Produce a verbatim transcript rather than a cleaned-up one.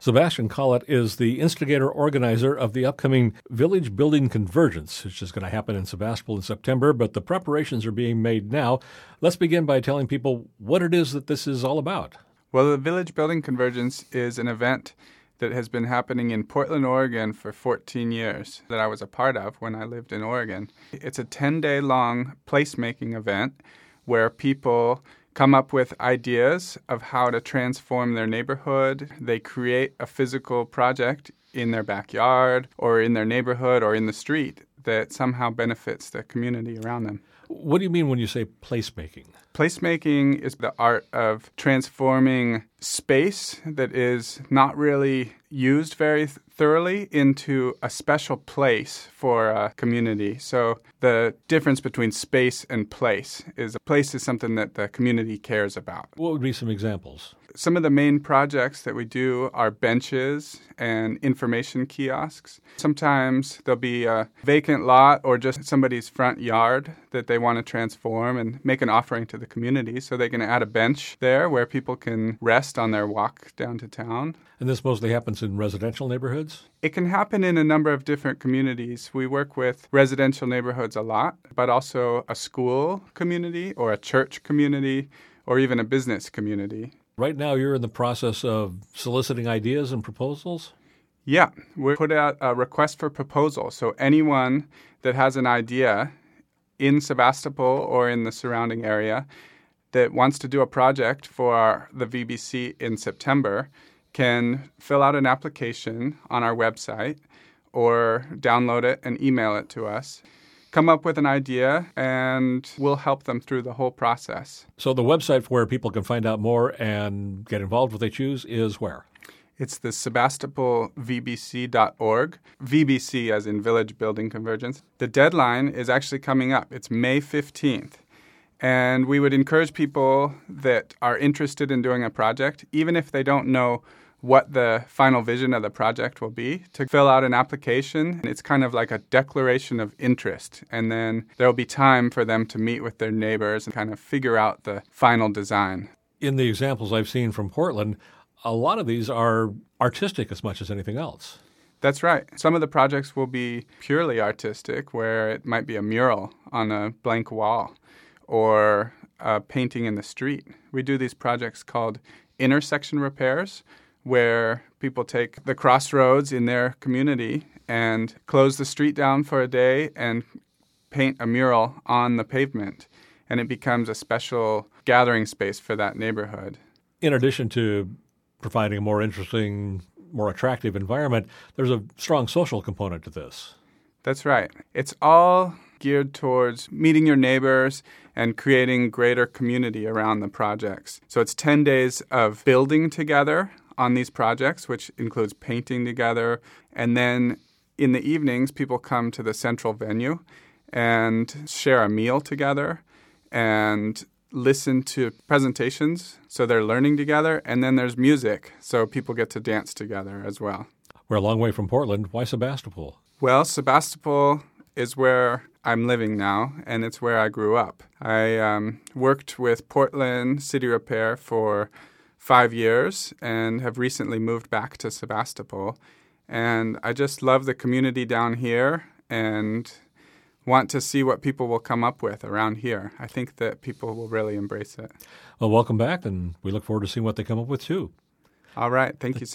Sebastian Collett is the instigator-organizer of the upcoming Village Building Convergence, which is going to happen in Sebastopol in September, but the preparations are being made now. Let's begin by telling people what it is that this is all about. Well, the Village Building Convergence is an event that has been happening in Portland, Oregon for fourteen years that I was a part of when I lived in Oregon. It's a ten-day long placemaking event where people come up with ideas of how to transform their neighborhood. They create a physical project in their backyard or in their neighborhood or in the street that somehow benefits the community around them. What do you mean when you say placemaking? Placemaking is the art of transforming space that is not really used very th- thoroughly into a special place for a community. So the difference between space and place is a place is something that the community cares about. What would be some examples? Some of the main projects that we do are benches and information kiosks. Sometimes there'll be a vacant lot or just somebody's front yard that they want to transform and make an offering to the community, so they can add a bench there where people can rest on their walk down to town. And this mostly happens in residential neighborhoods? It can happen in a number of different communities. We work with residential neighborhoods a lot, but also a school community or a church community or even a business community. Right now you're in the process of soliciting ideas and proposals? Yeah, we put out a request for proposal. So anyone that has an idea in Sebastopol or in the surrounding area that wants to do a project for the V B C in September can fill out an application on our website or download it and email it to us. Come up with an idea, and we'll help them through the whole process. So the website where people can find out more and get involved if they choose is where? It's the sebastopol v b c dot org, V B C as in Village Building Convergence. The deadline is actually coming up. It's May fifteenth. And we would encourage people that are interested in doing a project, even if they don't know what the final vision of the project will be, to fill out an application. It's kind of like a declaration of interest. And then there'll be time for them to meet with their neighbors and kind of figure out the final design. In the examples I've seen from Portland, a lot of these are artistic as much as anything else. That's right. Some of the projects will be purely artistic, where it might be a mural on a blank wall or a painting in the street. We do these projects called intersection repairs, where people take the crossroads in their community and close the street down for a day and paint a mural on the pavement. And it becomes a special gathering space for that neighborhood. In addition to providing a more interesting, more attractive environment, there's a strong social component to this. That's right. It's all geared towards meeting your neighbors and creating greater community around the projects. So it's ten days of building together on these projects, which includes painting together. And then in the evenings, people come to the central venue and share a meal together and listen to presentations, so they're learning together. And then there's music, so people get to dance together as well. We're a long way from Portland. Why Sebastopol? Well, Sebastopol is where I'm living now, and it's where I grew up. I um, worked with Portland City Repair for five years and have recently moved back to Sebastopol. And I just love the community down here and want to see what people will come up with around here. I think that people will really embrace it. Well, welcome back, and we look forward to seeing what they come up with, too. All right. Thank you so much.